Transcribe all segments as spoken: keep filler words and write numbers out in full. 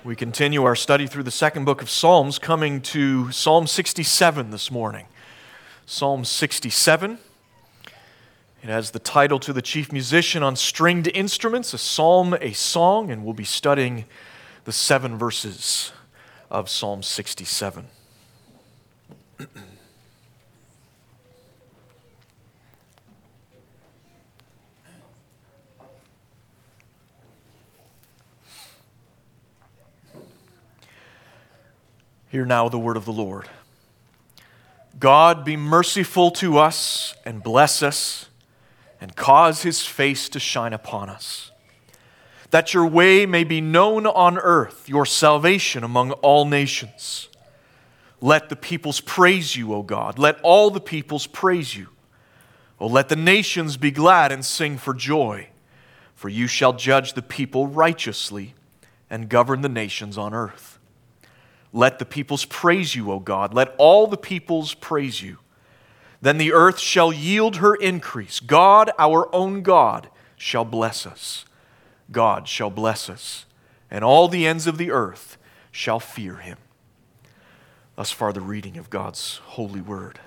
We continue our study through the second book of Psalms, coming to Psalm sixty-seven this morning. Psalm sixty-seven. It has the title to the chief musician on stringed instruments, a psalm, a song, and we'll be studying the seven verses of Psalm sixty-seven. Hear now the word of the Lord. God be merciful to us and bless us and cause his face to shine upon us, that your way may be known on earth, your salvation among all nations. Let the peoples praise you, O God. Let all the peoples praise you. O let the nations be glad and sing for joy, for you shall judge the people righteously and govern the nations on earth. Let the peoples praise you, O God. Let all the peoples praise you. Then the earth shall yield her increase. God, our own God, shall bless us. God shall bless us, and all the ends of the earth shall fear him. Thus far the reading of God's holy word.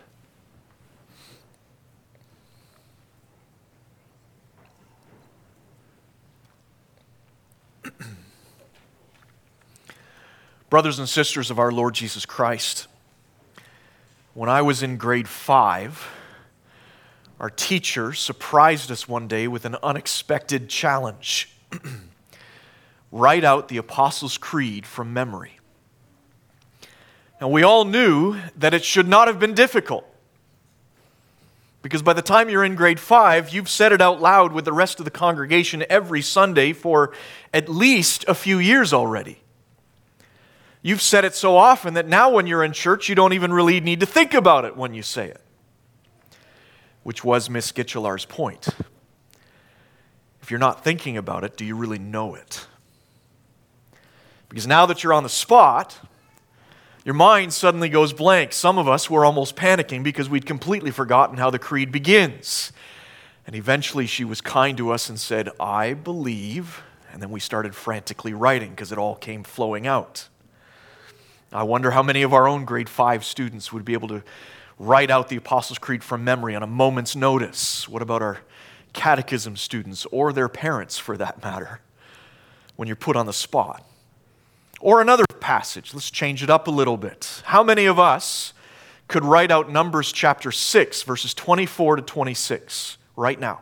Brothers and sisters of our Lord Jesus Christ, when I was in grade five, our teacher surprised us one day with an unexpected challenge. Write out the Apostles' Creed from memory. Now, we all knew that it should not have been difficult, because by the time you're in grade five, you've said it out loud with the rest of the congregation every Sunday for at least a few years already. You've said it so often that now when you're in church, you don't even really need to think about it when you say it. Which was Miss Gitchelar's point. If you're not thinking about it, do you really know it? Because now that you're on the spot, your mind suddenly goes blank. Some of us were almost panicking because we'd completely forgotten how the creed begins. And eventually she was kind to us and said, I believe, and then we started frantically writing because it all came flowing out. I wonder how many of our own grade five students would be able to write out the Apostles' Creed from memory on a moment's notice. What about our catechism students, or their parents for that matter, when you're put on the spot? Or another passage, let's change it up a little bit. How many of us could write out Numbers chapter six, verses twenty-four to twenty-six right now?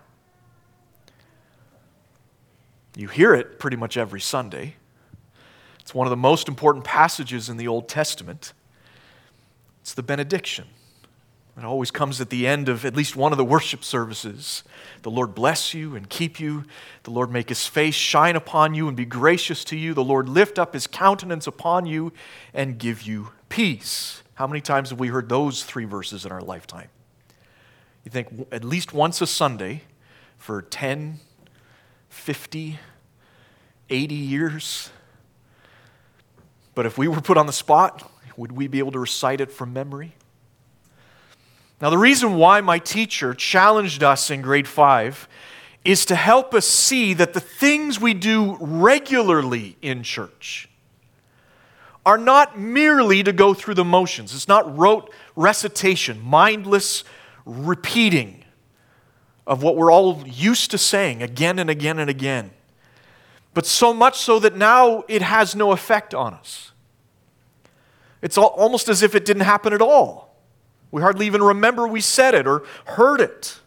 You hear it pretty much every Sunday. It's one of the most important passages in the Old Testament. It's the benediction. It always comes at the end of at least one of the worship services. The Lord bless you and keep you. The Lord make his face shine upon you and be gracious to you. The Lord lift up his countenance upon you and give you peace. How many times have we heard those three verses in our lifetime? You think at least once a Sunday for ten, fifty, eighty years? But if we were put on the spot, would we be able to recite it from memory? Now, the reason why my teacher challenged us in grade five is to help us see that the things we do regularly in church are not merely to go through the motions. It's not rote recitation, mindless repeating of what we're all used to saying again and again and again. But so much so that now it has no effect on us. It's almost as if it didn't happen at all. We hardly even remember we said it or heard it.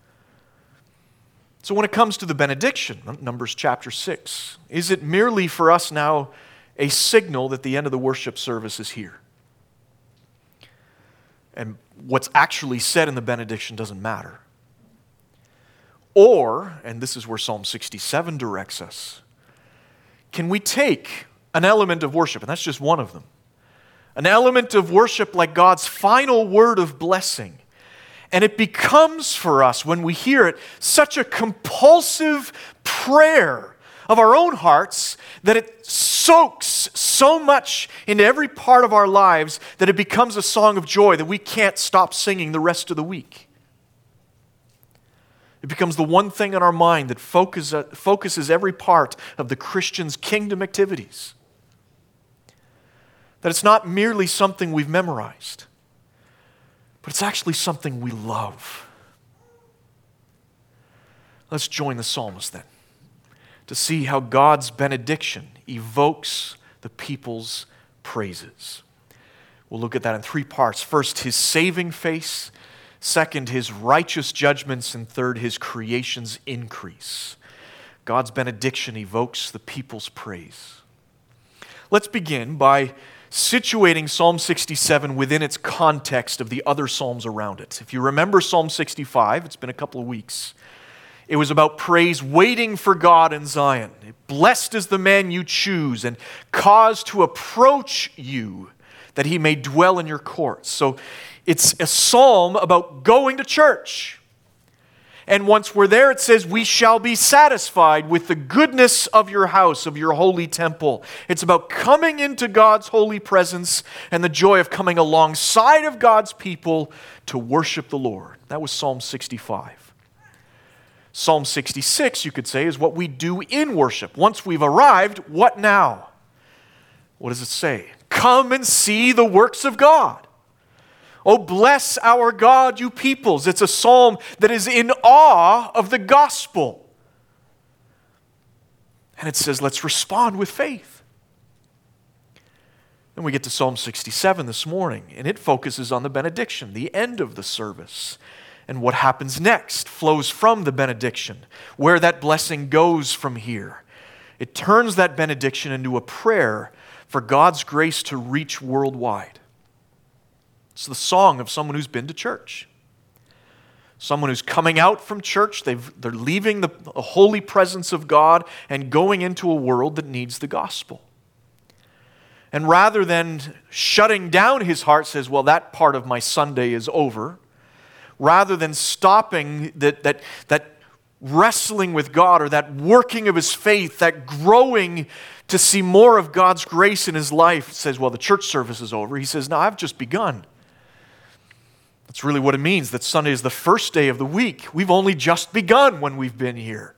So when it comes to the benediction, Numbers chapter six, is it merely for us now a signal that the end of the worship service is here? And what's actually said in the benediction doesn't matter. Or, and this is where Psalm sixty-seven directs us, can we take an element of worship, and that's just one of them, an element of worship like God's final word of blessing, and it becomes for us, when we hear it, such a compulsive prayer of our own hearts that it soaks so much into every part of our lives that it becomes a song of joy that we can't stop singing the rest of the week. It becomes the one thing in our mind that focus, focuses every part of the Christian's kingdom activities. That it's not merely something we've memorized, but it's actually something we love. Let's join the psalmist then to see how God's benediction evokes the people's praises. We'll look at that in three parts. First, his saving face. Second, his righteous judgments. And third, his creation's increase. God's benediction evokes the people's praise. Let's begin by situating Psalm sixty-seven within its context of the other psalms around it. If you remember Psalm sixty-five, it's been a couple of weeks. It was about praise waiting for God in Zion. Blessed is the man you choose and cause to approach you, that he may dwell in your courts. So it's a psalm about going to church. And once we're there, it says, we shall be satisfied with the goodness of your house, of your holy temple. It's about coming into God's holy presence and the joy of coming alongside of God's people to worship the Lord. That was Psalm sixty-five. Psalm sixty-six, you could say, is what we do in worship. Once we've arrived, what now? What does it say? Come and see the works of God. Oh, bless our God, you peoples. It's a psalm that is in awe of the gospel. And it says, let's respond with faith. Then we get to Psalm sixty-seven this morning, and it focuses on the benediction, the end of the service. And what happens next flows from the benediction, where that blessing goes from here. It turns that benediction into a prayer for God's grace to reach worldwide. It's the song of someone who's been to church. Someone who's coming out from church, they've, they're leaving the, the holy presence of God and going into a world that needs the gospel. And rather than shutting down his heart, says, well, that part of my Sunday is over, rather than stopping that, that, that wrestling with God or that working of his faith, that growing to see more of God's grace in his life, says, well, the church service is over. He says, no, I've just begun. That's really what it means, that Sunday is the first day of the week. We've only just begun when we've been here.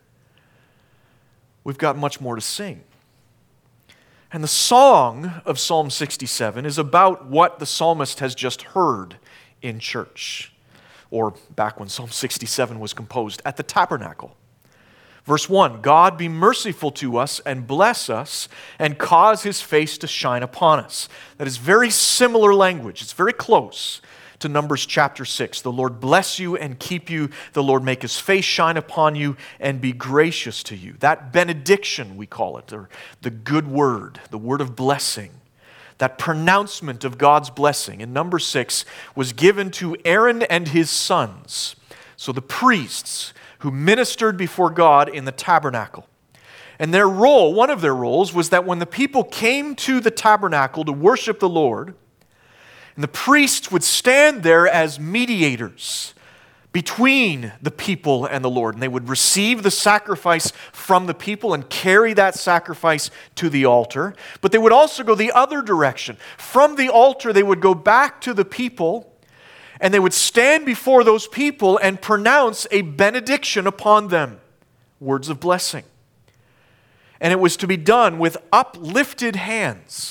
We've got much more to sing. And the song of Psalm sixty-seven is about what the psalmist has just heard in church, or back when Psalm sixty-seven was composed, at the tabernacle. Verse one, God be merciful to us and bless us and cause his face to shine upon us. That is very similar language. It's very close to Numbers chapter six. The Lord bless you and keep you. The Lord make his face shine upon you and be gracious to you. That benediction, we call it, or the good word, the word of blessing. That pronouncement of God's blessing in number six was given to Aaron and his sons. So the priests who ministered before God in the tabernacle. And their role, one of their roles, was that when the people came to the tabernacle to worship the Lord, and the priests would stand there as mediators between the people and the Lord. And they would receive the sacrifice from the people and carry that sacrifice to the altar. But they would also go the other direction. From the altar, they would go back to the people, and they would stand before those people and pronounce a benediction upon them, words of blessing. And it was to be done with uplifted hands.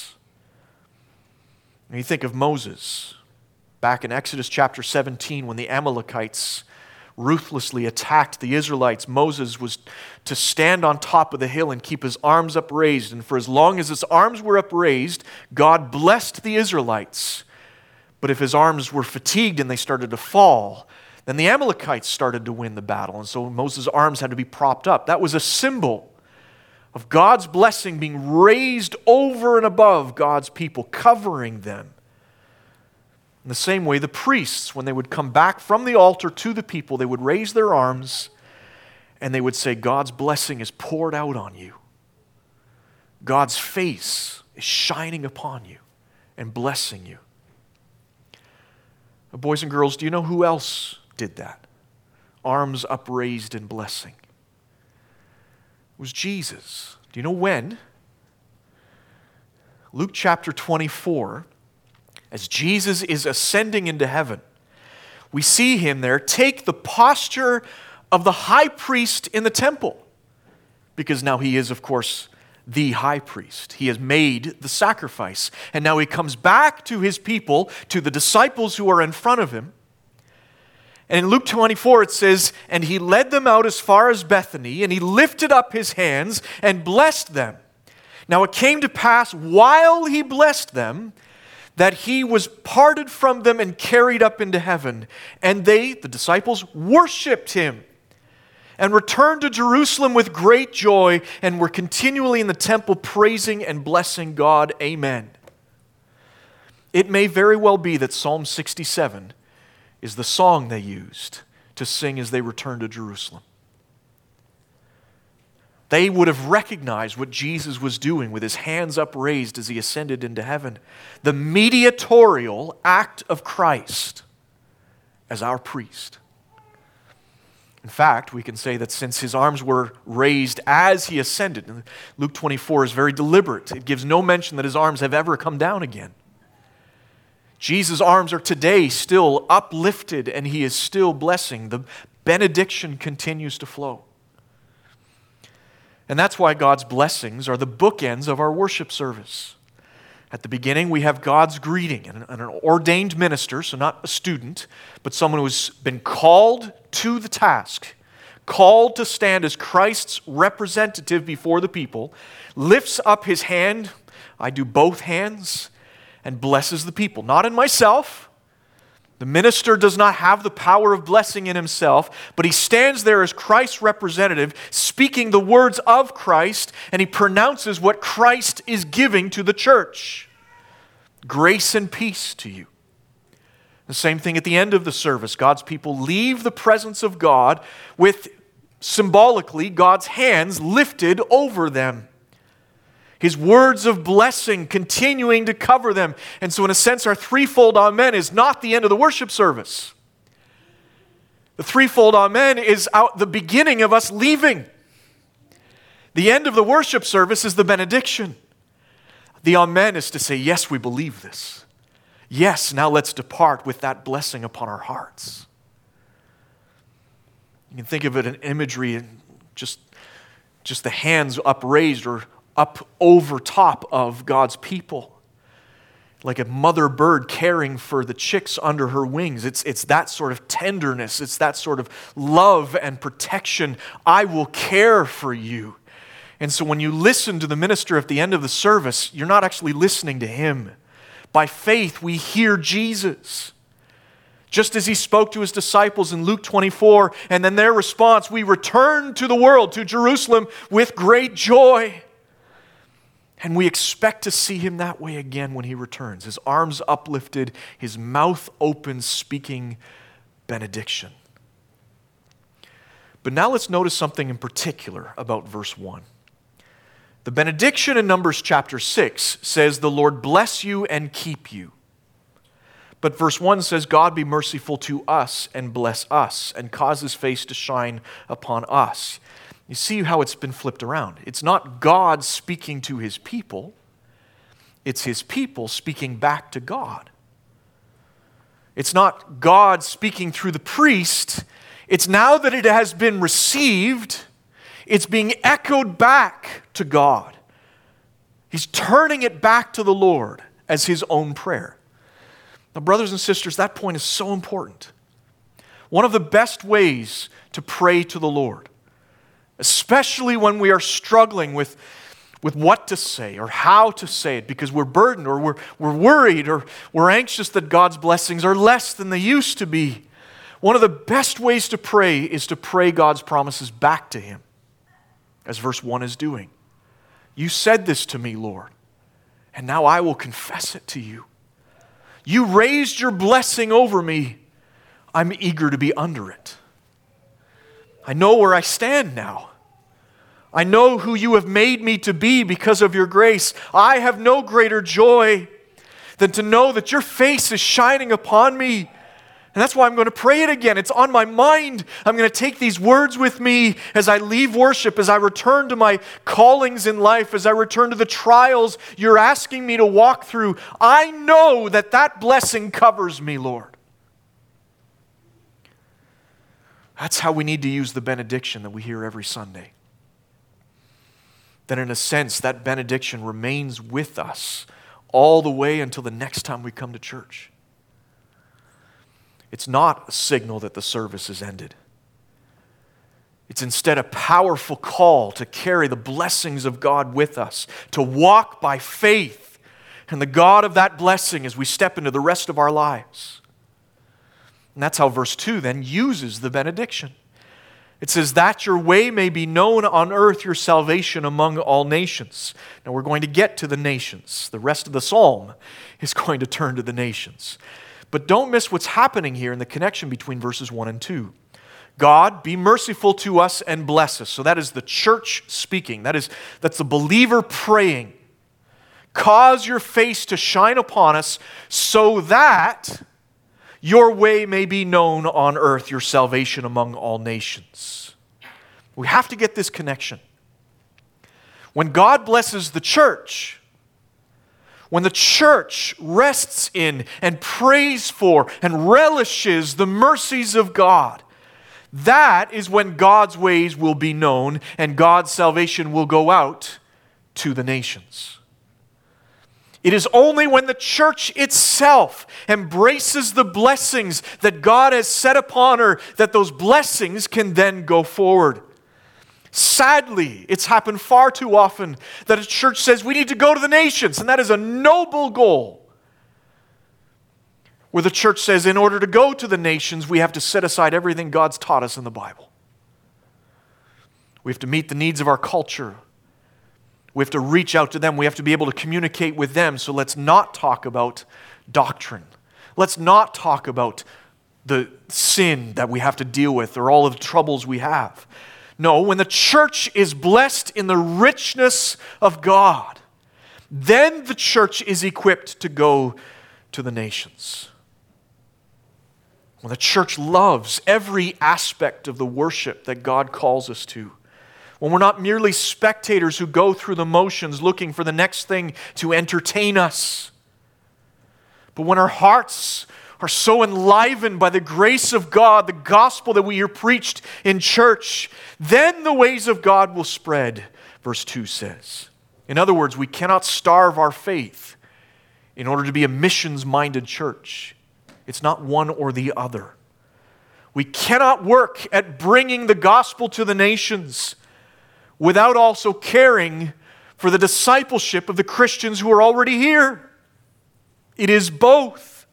And you think of Moses, back in Exodus chapter seventeen, when the Amalekites ruthlessly attacked the Israelites. Moses was to stand on top of the hill and keep his arms upraised. And for as long as his arms were upraised, God blessed the Israelites. But if his arms were fatigued and they started to fall, then the Amalekites started to win the battle. And so Moses' arms had to be propped up. That was a symbol of God's blessing being raised over and above God's people, covering them. In the same way, the priests, when they would come back from the altar to the people, they would raise their arms and they would say, God's blessing is poured out on you. God's face is shining upon you and blessing you. Boys and girls, do you know who else did that? Arms upraised in blessing. It was Jesus. Do you know when? Luke chapter twenty-four, as Jesus is ascending into heaven, we see him there take the posture of the high priest in the temple, because now he is, of course, the high priest. He has made the sacrifice. And now he comes back to his people, to the disciples who are in front of him. And in Luke twenty-four it says, "And he led them out as far as Bethany, and he lifted up his hands and blessed them. Now it came to pass while he blessed them, that he was parted from them and carried up into heaven. And they," the disciples, "worshipped him and returned to Jerusalem with great joy and were continually in the temple praising and blessing God. Amen." It may very well be that Psalm sixty-seven is the song they used to sing as they returned to Jerusalem. They would have recognized what Jesus was doing with his hands upraised as he ascended into heaven. The mediatorial act of Christ as our priest. In fact, we can say that since his arms were raised as he ascended, and Luke twenty-four is very deliberate. It gives no mention that his arms have ever come down again. Jesus' arms are today still uplifted and he is still blessing. The benediction continues to flow. And that's why God's blessings are the bookends of our worship service. At the beginning, we have God's greeting, and an ordained minister, so not a student, but someone who's been called to the task, called to stand as Christ's representative before the people, lifts up his hand, I do both hands, and blesses the people. Not in myself. The minister does not have the power of blessing in himself, but he stands there as Christ's representative, speaking the words of Christ, and he pronounces what Christ is giving to the church. Grace and peace to you. The same thing at the end of the service. God's people leave the presence of God with, symbolically, God's hands lifted over them. His words of blessing continuing to cover them. And so in a sense, our threefold amen is not the end of the worship service. The threefold amen is out the beginning of us leaving. The end of the worship service is the benediction. The amen is to say, yes, we believe this. Yes, now let's depart with that blessing upon our hearts. You can think of it in imagery and just, just the hands upraised or up over top of God's people. Like a mother bird caring for the chicks under her wings. It's, it's that sort of tenderness. It's that sort of love and protection. I will care for you. And so when you listen to the minister at the end of the service, you're not actually listening to him. By faith, we hear Jesus. Just as he spoke to his disciples in Luke twenty-four, and then their response, we return to the world, to Jerusalem, with great joy. And we expect to see him that way again when he returns. His arms uplifted, his mouth open, speaking benediction. But now let's notice something in particular about verse one. The benediction in Numbers chapter six says, "The Lord bless you and keep you." But verse one says, "God be merciful to us and bless us and cause his face to shine upon us." You see how it's been flipped around. It's not God speaking to his people. It's his people speaking back to God. It's not God speaking through the priest. It's now that it has been received, it's being echoed back to God. He's turning it back to the Lord as his own prayer. Now, brothers and sisters, that point is so important. One of the best ways to pray to the Lord, especially when we are struggling with, with what to say or how to say it because we're burdened or we're, we're worried or we're anxious that God's blessings are less than they used to be. One of the best ways to pray is to pray God's promises back to him, as verse one is doing. You said this to me, Lord, and now I will confess it to you. You raised your blessing over me. I'm eager to be under it. I know where I stand now. I know who you have made me to be because of your grace. I have no greater joy than to know that your face is shining upon me. And that's why I'm going to pray it again. It's on my mind. I'm going to take these words with me as I leave worship, as I return to my callings in life, as I return to the trials you're asking me to walk through. I know that that blessing covers me, Lord. That's how we need to use the benediction that we hear every Sunday. then in a sense that benediction remains with us all the way until the next time we come to church. It's not a signal that the service is ended. It's instead a powerful call to carry the blessings of God with us, to walk by faith in the God of that blessing as we step into the rest of our lives. And that's how verse two then uses the benediction. It says, that your way may be known on earth, your salvation among all nations. Now we're going to get to the nations. The rest of the psalm is going to turn to the nations. But don't miss what's happening here in the connection between verses one and two. God, be merciful to us and bless us. So that is the church speaking. That is, that's the believer praying. Cause your face to shine upon us so that your way may be known on earth, your salvation among all nations. We have to get this connection. When God blesses the church, when the church rests in and prays for and relishes the mercies of God, that is when God's ways will be known and God's salvation will go out to the nations. It is only when the church itself embraces the blessings that God has set upon her that those blessings can then go forward. Sadly, it's happened far too often that a church says we need to go to the nations, and that is a noble goal. Where the church says in order to go to the nations, we have to set aside everything God's taught us in the Bible. We have to meet the needs of our culture. We have to reach out to them. We have to be able to communicate with them. So let's not talk about doctrine. Let's not talk about the sin that we have to deal with or all of the troubles we have. No, when the church is blessed in the richness of God, then the church is equipped to go to the nations. When the church loves every aspect of the worship that God calls us to, when we're not merely spectators who go through the motions looking for the next thing to entertain us, but when our hearts are so enlivened by the grace of God, the gospel that we hear preached in church, then the ways of God will spread, verse two says. In other words, we cannot starve our faith in order to be a missions-minded church. It's not one or the other. We cannot work at bringing the gospel to the nations without also caring for the discipleship of the Christians who are already here. It is both.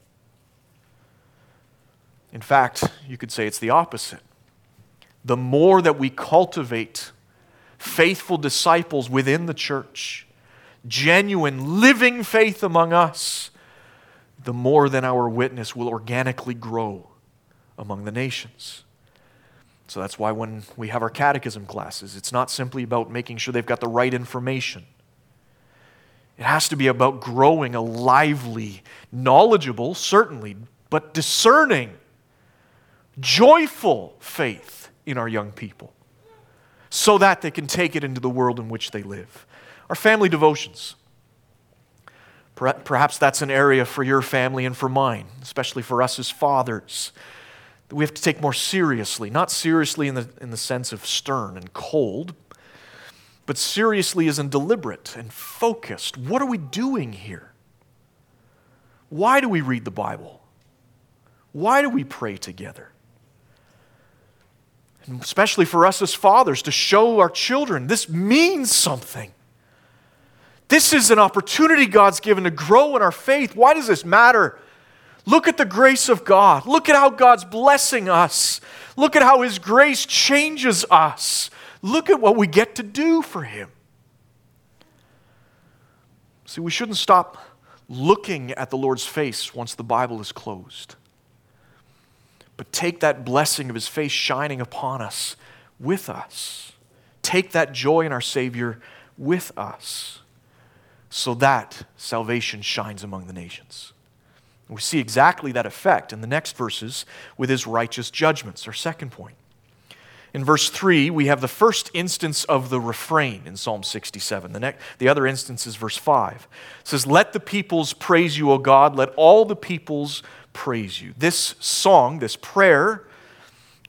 In fact, you could say it's the opposite. The more that we cultivate faithful disciples within the church, genuine, living faith among us, the more then our witness will organically grow among the nations. So that's why when we have our catechism classes, it's not simply about making sure they've got the right information. It has to be about growing a lively, knowledgeable, certainly, but discerning, joyful faith in our young people so that they can take it into the world in which they live. Our family devotions. Perhaps that's an area for your family and for mine, especially for us as fathers, that we have to take more seriously. Not seriously in the, in the sense of stern and cold, but seriously as in deliberate and focused. What are we doing here? Why do we read the Bible? Why do we pray together? And especially for us as fathers, to show our children this means something. This is an opportunity God's given to grow in our faith. Why does this matter? Look at the grace of God. Look at how God's blessing us. Look at how His grace changes us. Look at what we get to do for Him. See, we shouldn't stop looking at the Lord's face once the Bible is closed. But take that blessing of His face shining upon us with us. Take that joy in our Savior with us, so that salvation shines among the nations. We see exactly that effect in the next verses with His righteous judgments, our second point. In verse three, we have the first instance of the refrain in Psalm sixty-seven. The, next, the other instance is verse five. It says, "Let the peoples praise you, O God. Let all the peoples praise you." This song, this prayer,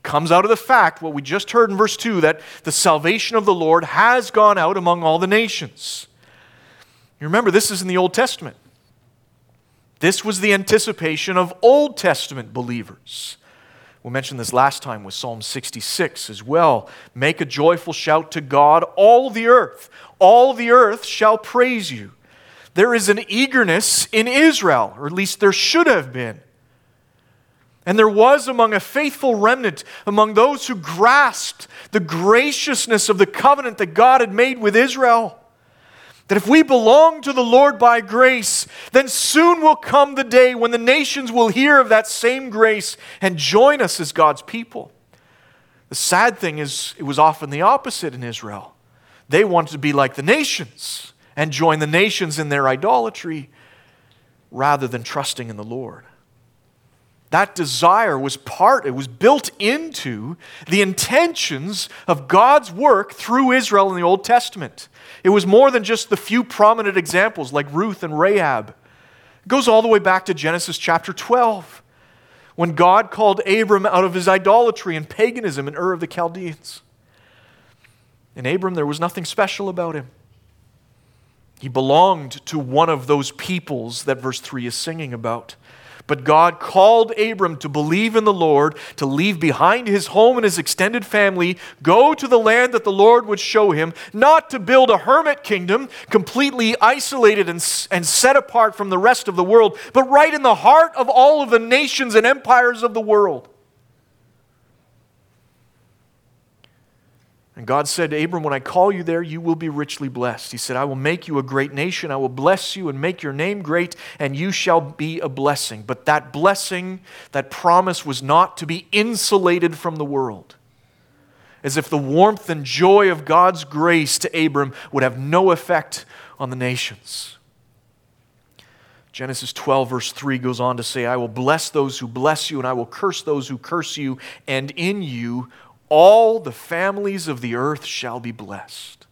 comes out of the fact, what we just heard in verse two, that the salvation of the Lord has gone out among all the nations. You remember, this is in the Old Testament. This was the anticipation of Old Testament believers. We mentioned this last time with Psalm sixty-six as well. Make a joyful shout to God, all the earth. All the earth shall praise you. There is an eagerness in Israel, or at least there should have been. And there was among a faithful remnant, among those who grasped the graciousness of the covenant that God had made with Israel, that if we belong to the Lord by grace, then soon will come the day when the nations will hear of that same grace and join us as God's people. The sad thing is, it was often the opposite in Israel. They wanted to be like the nations and join the nations in their idolatry rather than trusting in the Lord. That desire was part, it was built into the intentions of God's work through Israel in the Old Testament. It was more than just the few prominent examples like Ruth and Rahab. It goes all the way back to Genesis chapter twelve, when God called Abram out of his idolatry and paganism in Ur of the Chaldeans. In Abram, there was nothing special about him. He belonged to one of those peoples that verse three is singing about. But God called Abram to believe in the Lord, to leave behind his home and his extended family, go to the land that the Lord would show him, not to build a hermit kingdom, completely isolated and, and set apart from the rest of the world, but right in the heart of all of the nations and empires of the world. And God said to Abram, when I call you there, you will be richly blessed. He said, I will make you a great nation. I will bless you and make your name great, and you shall be a blessing. But that blessing, that promise was not to be insulated from the world. As if the warmth and joy of God's grace to Abram would have no effect on the nations. Genesis twelve verse three goes on to say, I will bless those who bless you, and I will curse those who curse you, and in you all the families of the earth shall be blessed.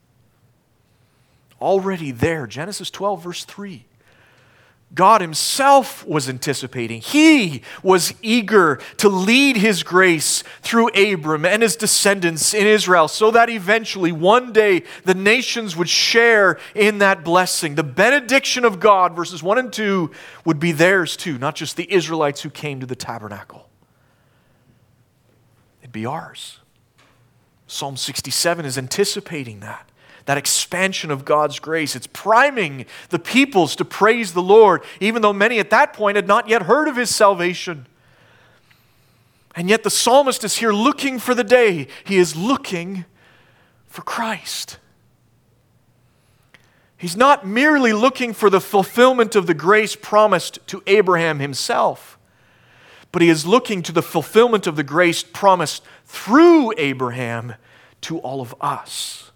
Already there, Genesis twelve verse three. God himself was anticipating. He was eager to lead his grace through Abram and his descendants in Israel so that eventually one day the nations would share in that blessing. The benediction of God, verses one and two, would be theirs too, not just the Israelites who came to the tabernacle. Be ours. Psalm sixty-seven is anticipating that, that expansion of God's grace. It's priming the peoples to praise the Lord, even though many at that point had not yet heard of his salvation. And yet the psalmist is here looking for the day. He is looking for Christ. He's not merely looking for the fulfillment of the grace promised to Abraham himself, but he is looking to the fulfillment of the grace promised through Abraham to all of us.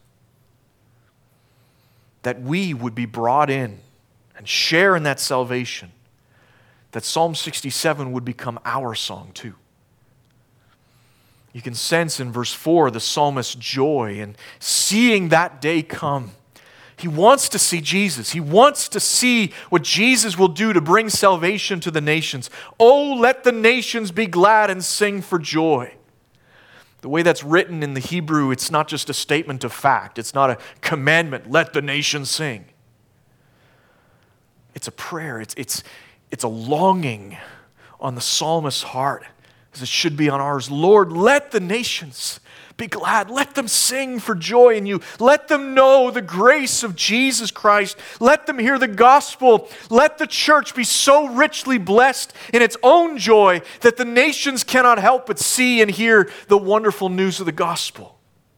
That we would be brought in and share in that salvation. That Psalm sixty-seven would become our song too. You can sense in verse four the psalmist's joy in seeing that day come. He wants to see Jesus. He wants to see what Jesus will do to bring salvation to the nations. Oh, let the nations be glad and sing for joy. The way that's written in the Hebrew, it's not just a statement of fact. It's not a commandment, let the nations sing. It's a prayer. It's, it's, it's a longing on the psalmist's heart, as it should be on ours. Lord, let the nations be glad. Let them sing for joy in you. Let them know the grace of Jesus Christ. Let them hear the gospel. Let the church be so richly blessed in its own joy that the nations cannot help but see and hear the wonderful news of the gospel.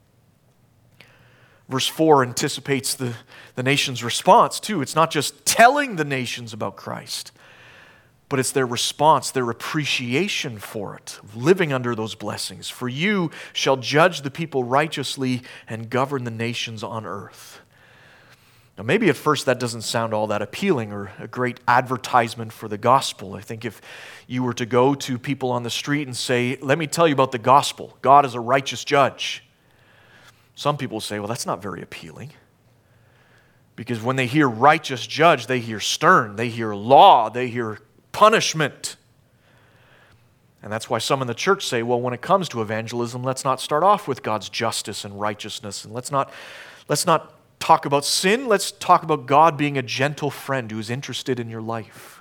Verse four anticipates the, the nation's response too. It's not just telling the nations about Christ, but it's their response, their appreciation for it, living under those blessings. For you shall judge the people righteously and govern the nations on earth. Now, maybe at first that doesn't sound all that appealing or a great advertisement for the gospel. I think if you were to go to people on the street and say, let me tell you about the gospel. God is a righteous judge. Some people say, well, that's not very appealing. Because when they hear righteous judge, they hear stern, they hear law, they hear punishment. And that's why some in the church say, well, when it comes to evangelism, let's not start off with God's justice and righteousness, and let's not, let's not talk about sin, let's talk about God being a gentle friend who is interested in your life.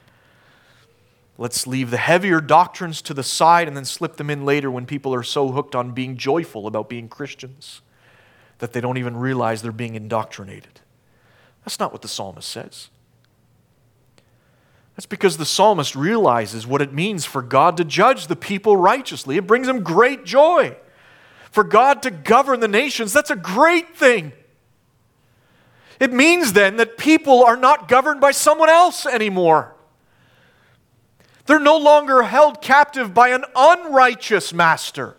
Let's leave the heavier doctrines to the side and then slip them in later when people are so hooked on being joyful about being Christians that they don't even realize they're being indoctrinated. That's not what the psalmist says. That's because the psalmist realizes what it means for God to judge the people righteously. It brings him great joy. For God to govern the nations, that's a great thing. It means then that people are not governed by someone else anymore. They're no longer held captive by an unrighteous master.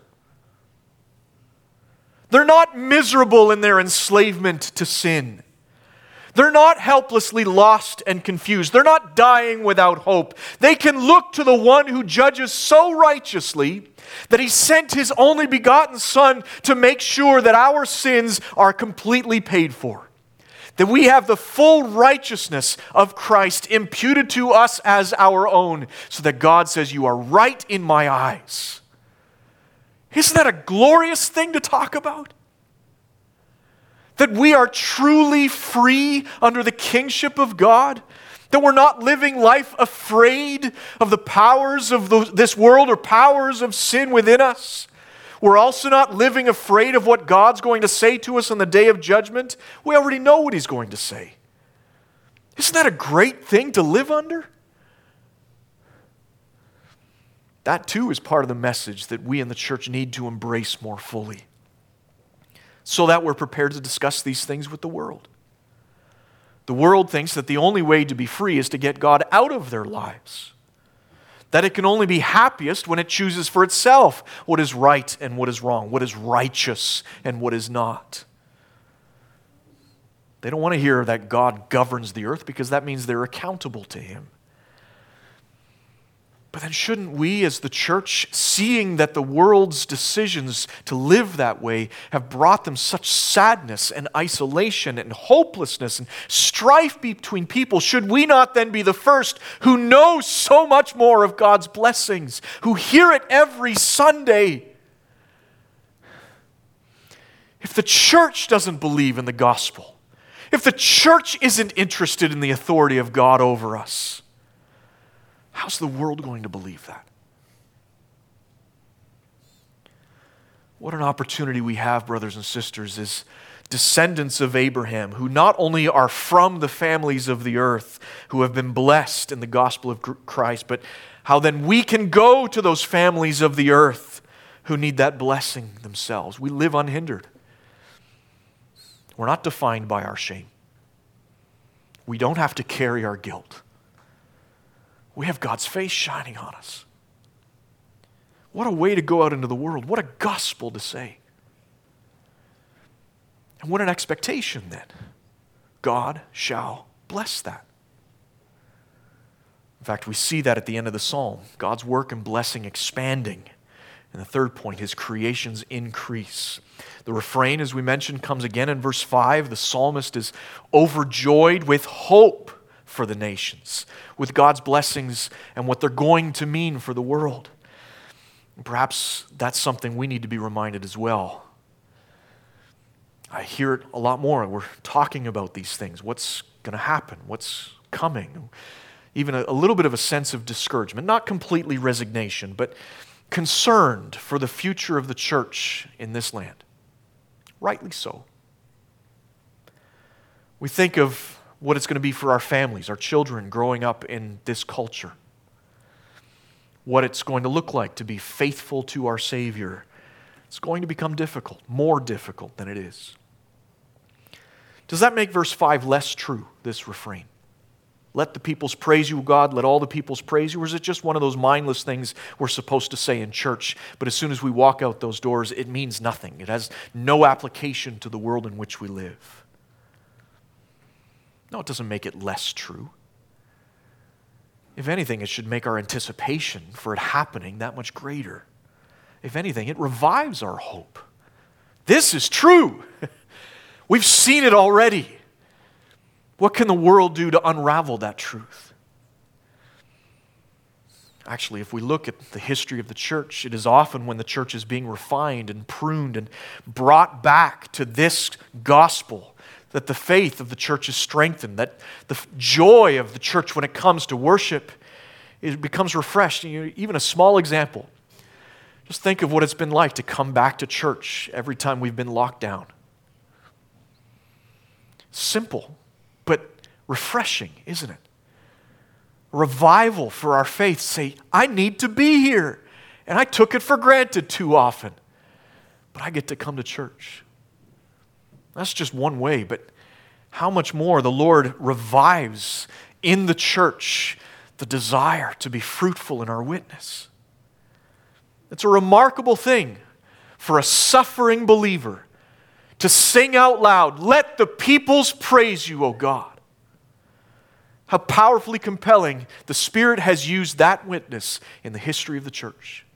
They're not miserable in their enslavement to sin. They're not helplessly lost and confused. They're not dying without hope. They can look to the one who judges so righteously that He sent His only begotten Son to make sure that our sins are completely paid for. That we have the full righteousness of Christ imputed to us as our own, so that God says, you are right in my eyes. Isn't that a glorious thing to talk about? That we are truly free under the kingship of God? That we're not living life afraid of the powers of the, this world or powers of sin within us? We're also not living afraid of what God's going to say to us on the day of judgment. We already know what He's going to say. Isn't that a great thing to live under? That too is part of the message that we in the church need to embrace more fully, so that we're prepared to discuss these things with the world. The world thinks that the only way to be free is to get God out of their lives. That it can only be happiest when it chooses for itself what is right and what is wrong, what is righteous and what is not. They don't want to hear that God governs the earth, because that means they're accountable to Him. But then shouldn't we as the church, seeing that the world's decisions to live that way have brought them such sadness and isolation and hopelessness and strife between people, should we not then be the first who know so much more of God's blessings, who hear it every Sunday? If the church doesn't believe in the gospel, if the church isn't interested in the authority of God over us, how's the world going to believe that? What an opportunity we have, brothers and sisters, as descendants of Abraham, who not only are from the families of the earth, who have been blessed in the gospel of Christ, but how then we can go to those families of the earth who need that blessing themselves. We live unhindered. We're not defined by our shame. We don't have to carry our guilt. We have God's face shining on us. What a way to go out into the world. What a gospel to say. And what an expectation then. God shall bless that. In fact, we see that at the end of the psalm. God's work and blessing expanding. And the third point, His creation's increase. The refrain, as we mentioned, comes again in verse five. The psalmist is overjoyed with hope for the nations, with God's blessings and what they're going to mean for the world. And perhaps that's something we need to be reminded as well. I hear it a lot more. We're talking about these things. What's going to happen? What's coming? Even a, a little bit of a sense of discouragement. Not completely resignation, but concerned for the future of the church in this land. Rightly so. We think of what it's going to be for our families, our children growing up in this culture. What it's going to look like to be faithful to our Savior. It's going to become difficult, more difficult than it is. Does that make verse five less true, this refrain? Let the peoples praise you, God, let all the peoples praise you, or is it just one of those mindless things we're supposed to say in church, but as soon as we walk out those doors, it means nothing. It has no application to the world in which we live. No, it doesn't make it less true. If anything, it should make our anticipation for it happening that much greater. If anything, it revives our hope. This is true. We've seen it already. What can the world do to unravel that truth? Actually, if we look at the history of the church, it is often when the church is being refined and pruned and brought back to this gospel that the faith of the church is strengthened, that the joy of the church when it comes to worship it becomes refreshed. You know, even a small example. Just think of what it's been like to come back to church every time we've been locked down. Simple, but refreshing, isn't it? Revival for our faith. Say, I need to be here. And I took it for granted too often. But I get to come to church. That's just one way, but how much more the Lord revives in the church the desire to be fruitful in our witness. It's a remarkable thing for a suffering believer to sing out loud, "Let the peoples praise you, O God." How powerfully compelling the Spirit has used that witness in the history of the church.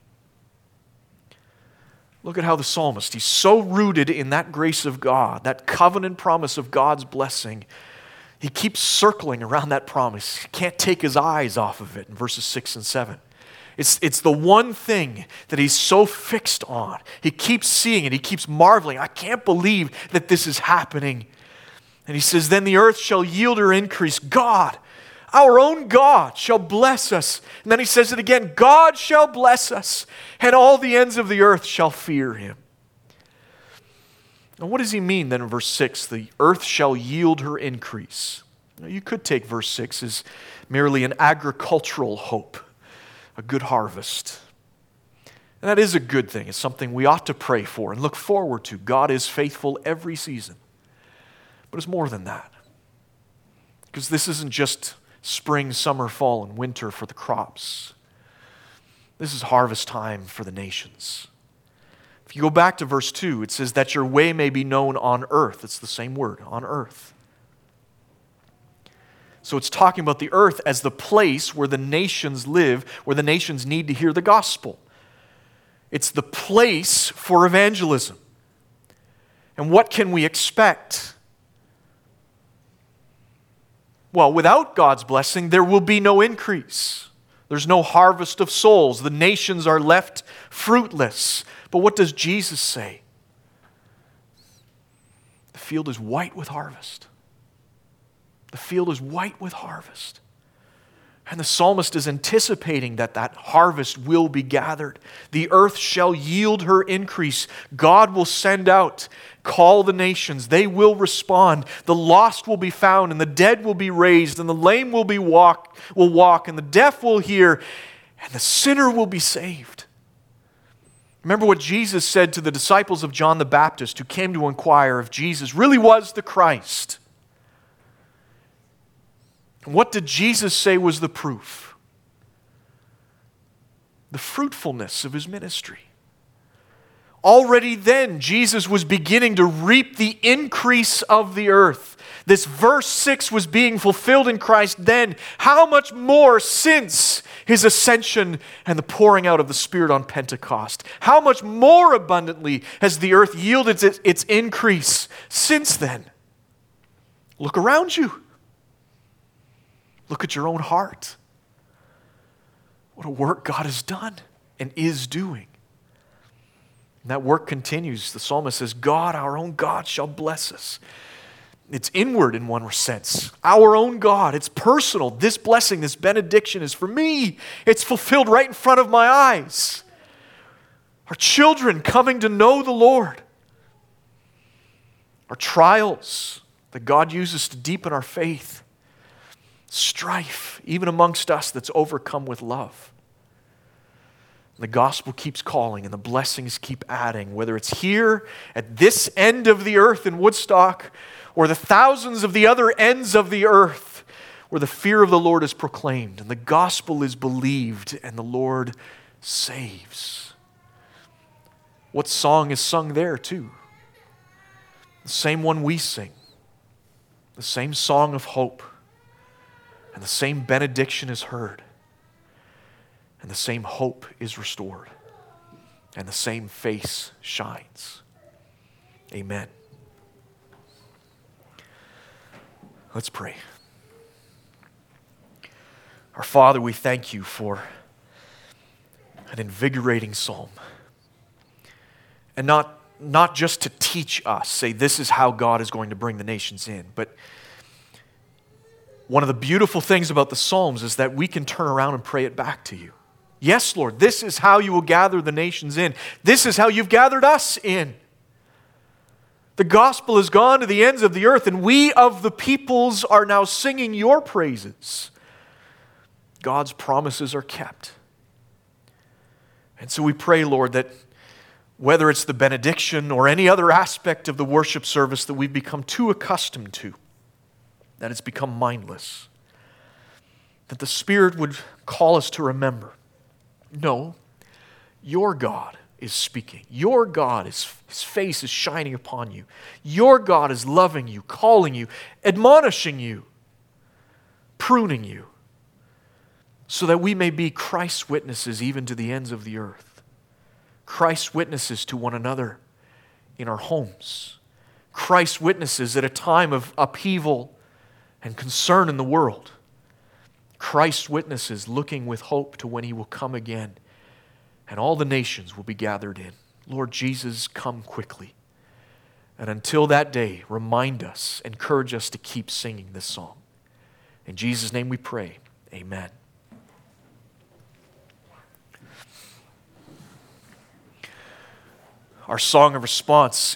Look at how the psalmist, he's so rooted in that grace of God, that covenant promise of God's blessing. He keeps circling around that promise. He can't take his eyes off of it in verses six and seven. It's, it's the one thing that he's so fixed on. He keeps seeing it. He keeps marveling. I can't believe that this is happening. And he says, then the earth shall yield her increase. God, our own God, shall bless us. And then he says it again, God shall bless us, and all the ends of the earth shall fear him. Now what does he mean then in verse six? The earth shall yield her increase. Now, you could take verse six as merely an agricultural hope, a good harvest. And that is a good thing. It's something we ought to pray for and look forward to. God is faithful every season. But it's more than that. Because this isn't just spring, summer, fall, and winter for the crops. This is harvest time for the nations. If you go back to verse two, it says that your way may be known on earth. It's the same word, on earth. So it's talking about the earth as the place where the nations live, where the nations need to hear the gospel. It's the place for evangelism. And what can we expect? Well, without God's blessing, there will be no increase. There's no harvest of souls. The nations are left fruitless. But what does Jesus say? The field is white with harvest. The field is white with harvest. And the psalmist is anticipating that that harvest will be gathered. The earth shall yield her increase. God will send out, call the nations. They will respond. The lost will be found, and the dead will be raised, and the lame will be walk, will walk, and the deaf will hear, and the sinner will be saved. Remember what Jesus said to the disciples of John the Baptist who came to inquire if Jesus really was the Christ. What did Jesus say was the proof? The fruitfulness of his ministry. Already then, Jesus was beginning to reap the increase of the earth. This verse six was being fulfilled in Christ then. How much more since his ascension and the pouring out of the Spirit on Pentecost? How much more abundantly has the earth yielded its, its increase since then? Look around you. Look at your own heart. What a work God has done and is doing. And that work continues. The psalmist says, God, our own God, shall bless us. It's inward in one sense. Our own God. It's personal. This blessing, this benediction is for me. It's fulfilled right in front of my eyes. Our children coming to know the Lord. Our trials that God uses to deepen our faith. Strife, even amongst us, that's overcome with love. The gospel keeps calling and the blessings keep adding, whether it's here at this end of the earth in Woodstock or the thousands of the other ends of the earth where the fear of the Lord is proclaimed and the gospel is believed and the Lord saves. What song is sung there too? The same one we sing. The same song of hope. And the same benediction is heard. And the same hope is restored. And the same face shines. Amen. Let's pray. Our Father, we thank you for an invigorating psalm. And not, not just to teach us, say this is how God is going to bring the nations in, but one of the beautiful things about the Psalms is that we can turn around and pray it back to you. Yes, Lord, this is how you will gather the nations in. This is how you've gathered us in. The gospel has gone to the ends of the earth, and we of the peoples are now singing your praises. God's promises are kept. And so we pray, Lord, that whether it's the benediction or any other aspect of the worship service that we've become too accustomed to, that it's become mindless, that the Spirit would call us to remember, no, your God is speaking. Your God, is, His face is shining upon you. Your God is loving you, calling you, admonishing you, pruning you, so that we may be Christ's witnesses even to the ends of the earth. Christ's witnesses to one another in our homes. Christ's witnesses at a time of upheaval and concern in the world. Christ's witnesses looking with hope to when He will come again and all the nations will be gathered in. Lord Jesus, come quickly. And until that day, remind us, encourage us to keep singing this song. In Jesus' name we pray, amen. Our song of response